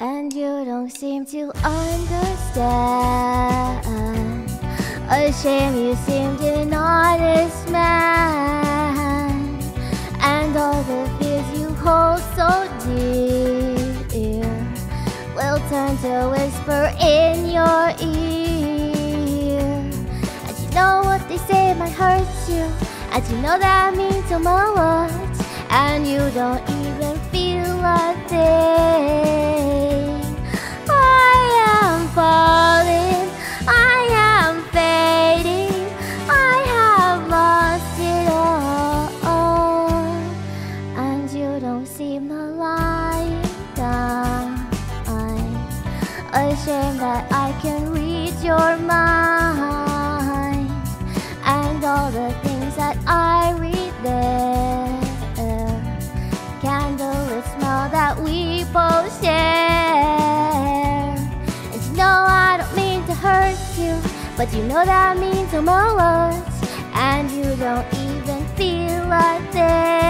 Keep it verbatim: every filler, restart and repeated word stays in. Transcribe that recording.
and you don't seem to understand. A shame you seemed an honest man, and all the fears you hold so dear will turn to whisper in your ear. And you know what they say might hurt you, and you know that means so much, and you don't even feel a thing. I am falling, I am fading, I have lost it all, and you don't seem to like that. I'm ashamed that I can read your mind, and all the things that I read there, candlelit smell that we both share. And you know I don't mean to hurt you, but you know that means so much, and you don't even feel like this.